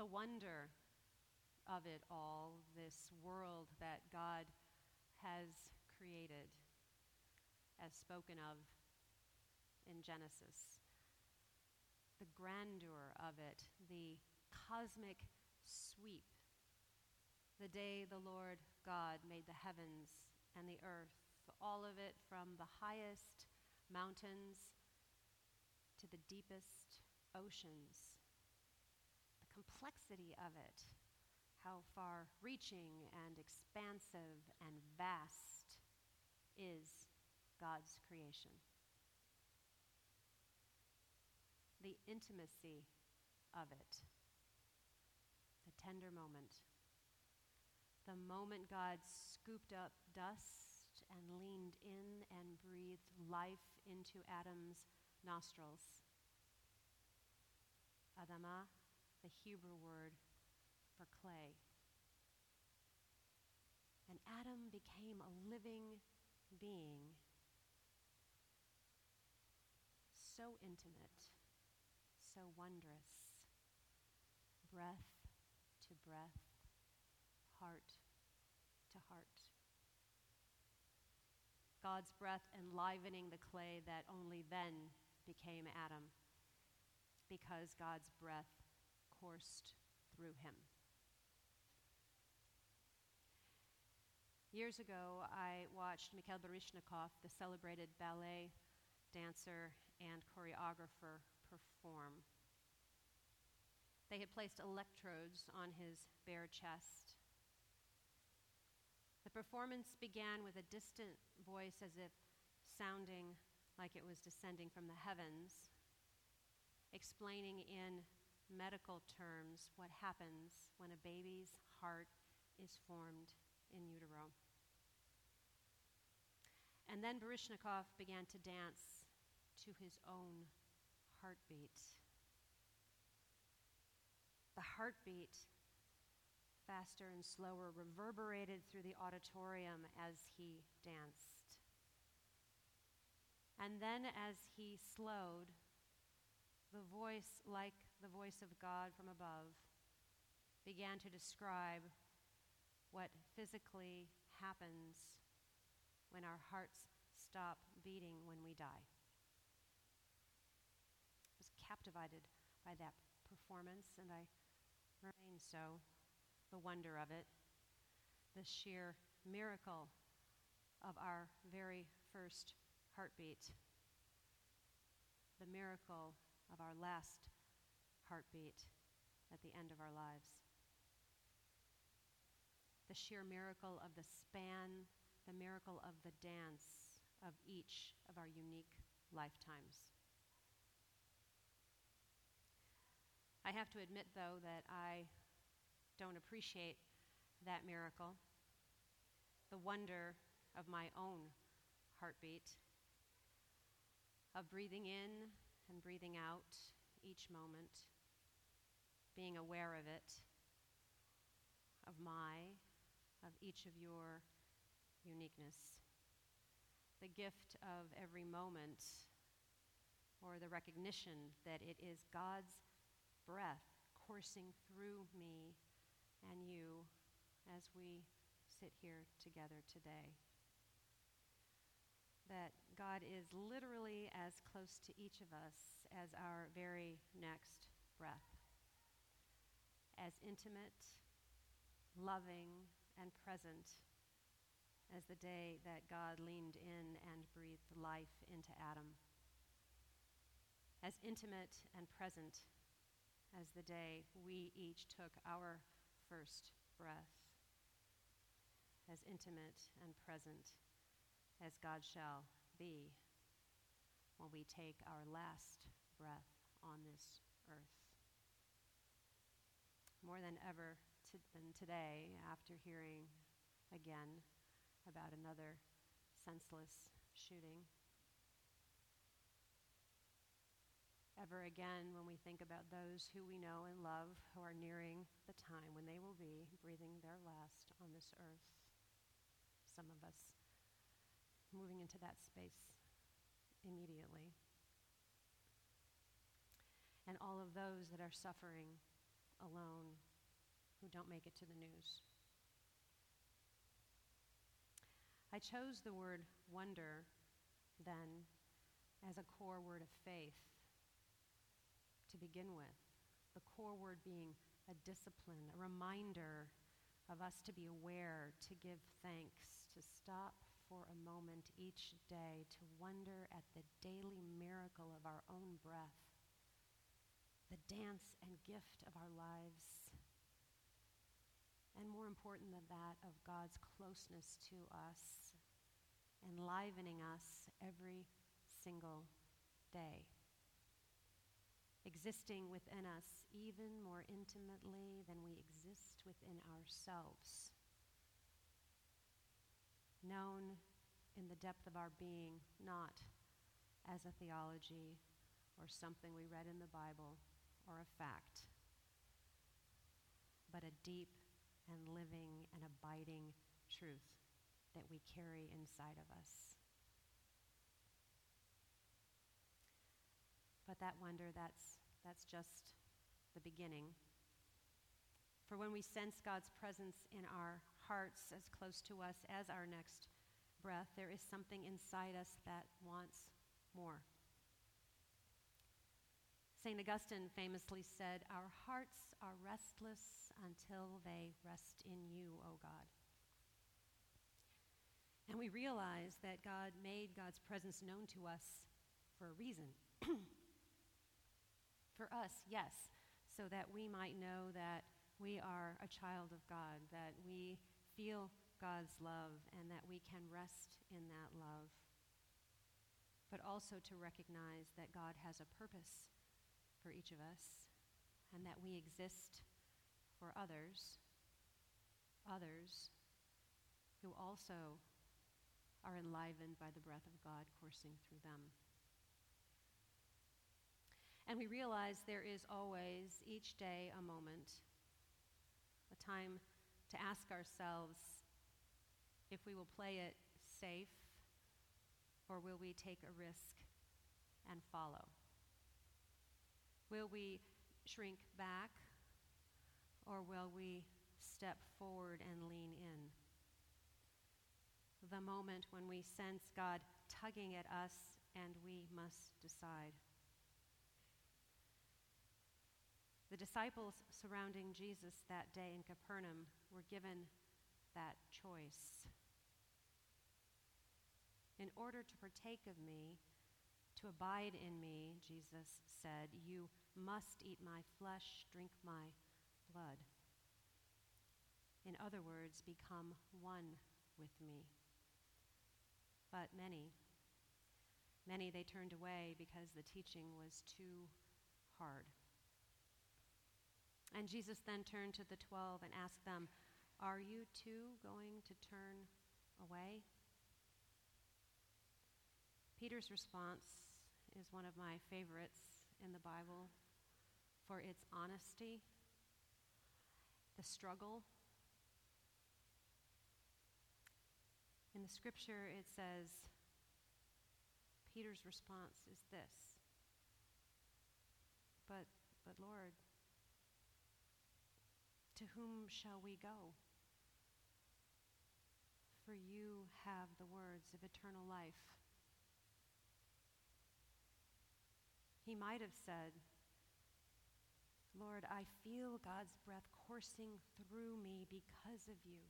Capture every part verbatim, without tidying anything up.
the wonder of it all, this world that God has created, as spoken of in Genesis, the grandeur of it, the cosmic sweep, the day the Lord God made the heavens and the earth, all of it from the highest mountains to the deepest oceans, the complexity of it, how far-reaching and expansive and vast is God's creation. The intimacy of it, the tender moment, the moment God scooped up dust and leaned in and breathed life into Adam's nostrils. Adamah, the Hebrew word for clay. And Adam became a living being, so intimate, so wondrous, breath to breath, heart to heart. God's breath enlivening the clay that only then became Adam, because God's breath coursed through him. Years ago, I watched Mikhail Baryshnikov, the celebrated ballet dancer and choreographer, perform. They had placed electrodes on his bare chest. The performance began with a distant voice, as if sounding like it was descending from the heavens, explaining in medical terms what happens when a baby's heart is formed in utero. And then Baryshnikov began to dance to his own heartbeat. The heartbeat, faster and slower, reverberated through the auditorium as he danced. And then as he slowed, the voice, like the voice of God from above, began to describe what physically happens when our hearts stop beating when we die. I was captivated by that performance, and I remain so. The wonder of it, the sheer miracle of our very first heartbeat, the miracle of our last heartbeat at the end of our lives. The sheer miracle of the span, the miracle of the dance of each of our unique lifetimes. I have to admit, though, that I don't appreciate that miracle, the wonder of my own heartbeat, of breathing in and breathing out each moment, being aware of it, of my, of each of your uniqueness. The gift of every moment, or the recognition that it is God's breath coursing through me and you as we sit here together today. That God is literally as close to each of us as our very next breath, as intimate, loving, and present as the day that God leaned in and breathed life into Adam, as intimate and present as the day we each took our first breath, as intimate and present as God shall be when we take our last breath on this earth. More than ever to, than today, after hearing again about another senseless shooting, ever again when we think about those who we know and love who are nearing the time when they will be breathing their last on this earth. Some of us moving into that space immediately. And all of those that are suffering alone who don't make it to the news. I chose the word wonder then as a core word of faith to begin with, the core word being a discipline, a reminder of us to be aware, to give thanks, to stop for a moment each day to wonder at the daily miracle of our own breath, the dance and gift of our lives, and more important than that, of God's closeness to us, enlivening us every single day, existing within us even more intimately than we exist within ourselves, known in the depth of our being, not as a theology or something we read in the Bible or a fact, but a deep and living and abiding truth that we carry inside of us. But that wonder, that's, that's just the beginning. For when we sense God's presence in our hearts as close to us as our next breath, there is something inside us that wants more. Saint Augustine famously said, "Our hearts are restless until they rest in you, O God." And we realize that God made God's presence known to us for a reason. For us, yes, so that we might know that we are a child of God, that we feel God's love, and that we can rest in that love. But also to recognize that God has a purpose for each of us, and that we exist for others, others who also are enlivened by the breath of God coursing through them. And we realize there is always, each day, a moment, a time to ask ourselves if we will play it safe or will we take a risk and follow. Will we shrink back, or will we step forward and lean in? The moment when we sense God tugging at us and we must decide. The disciples surrounding Jesus that day in Capernaum were given that choice. In order to partake of me, to abide in me, Jesus said, you must eat my flesh, drink my blood. In other words, become one with me. But many, many they turned away because the teaching was too hard. And Jesus then turned to the twelve and asked them, are you too going to turn away? Peter's response is one of my favorites in the Bible for its honesty, the struggle. In the scripture it says, Peter's response is this, but, but Lord, to whom shall we go? For you have the words of eternal life. He might have said, Lord, I feel God's breath coursing through me because of you,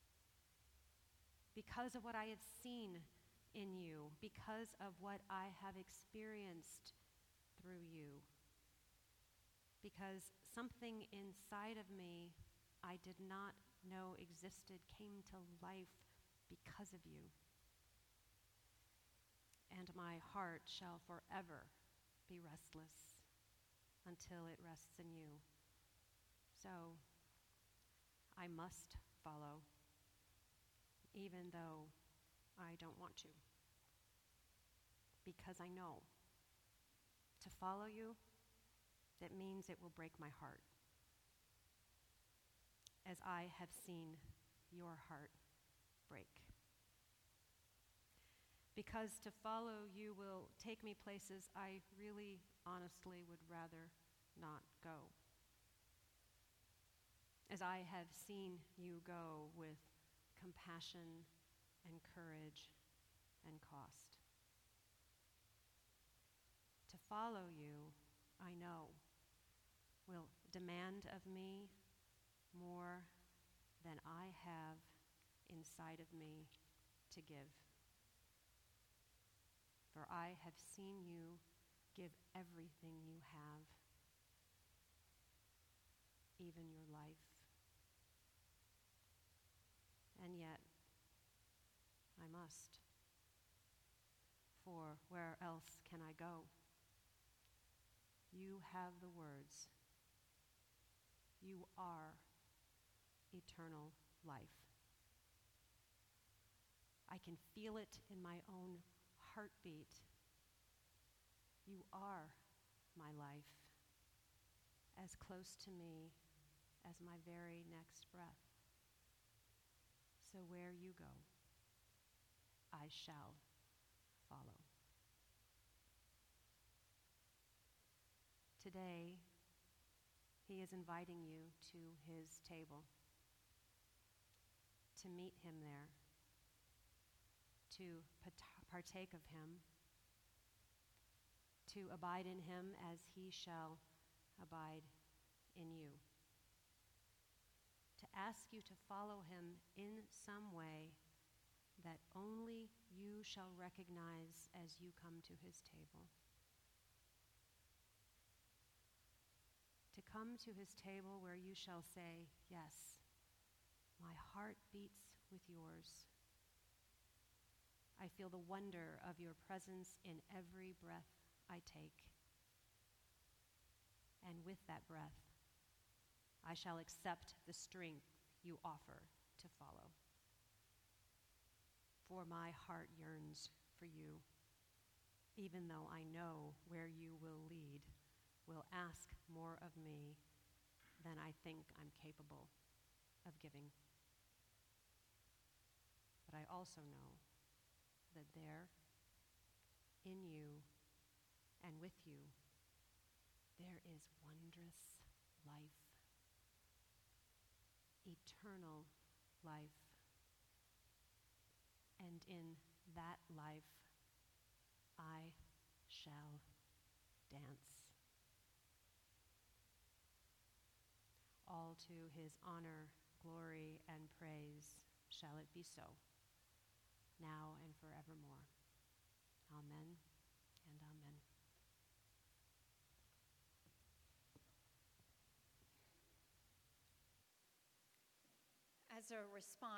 because of what I have seen in you, because of what I have experienced through you, because something inside of me I did not know existed came to life because of you. And my heart shall forever be restless until it rests in you. So I must follow, even though I don't want to, because I know to follow you, that means it will break my heart, as I have seen your heart break. Because to follow you will take me places I really, honestly would rather not go. as I have seen you go with compassion and courage and cost. To follow you, I know, will demand of me more than I have inside of me to give. For I have seen you give everything you have, even your life. And yet, I must. For where else can I go? You have the words. You are eternal life. I can feel it in my own heartbeat. You are my life, as close to me as my very next breath. So where you go, I shall follow. Today, he is inviting you to his table, to meet him there, to partake of him, to abide in him as he shall abide in you, to ask you to follow him in some way that only you shall recognize as you come to his table. To come to his table where you shall say, yes, my heart beats with yours. I feel the wonder of your presence in every breath I take. And with that breath, I shall accept the strength you offer to follow. For my heart yearns for you, even though I know where you will lead, will ask more of me than I think I'm capable of giving. But I also know that there, in you and with you, there is wondrous life, eternal life. And in that life, I shall dance. All to his honor, glory, and praise shall it be so, now and forevermore. Amen and amen. As a response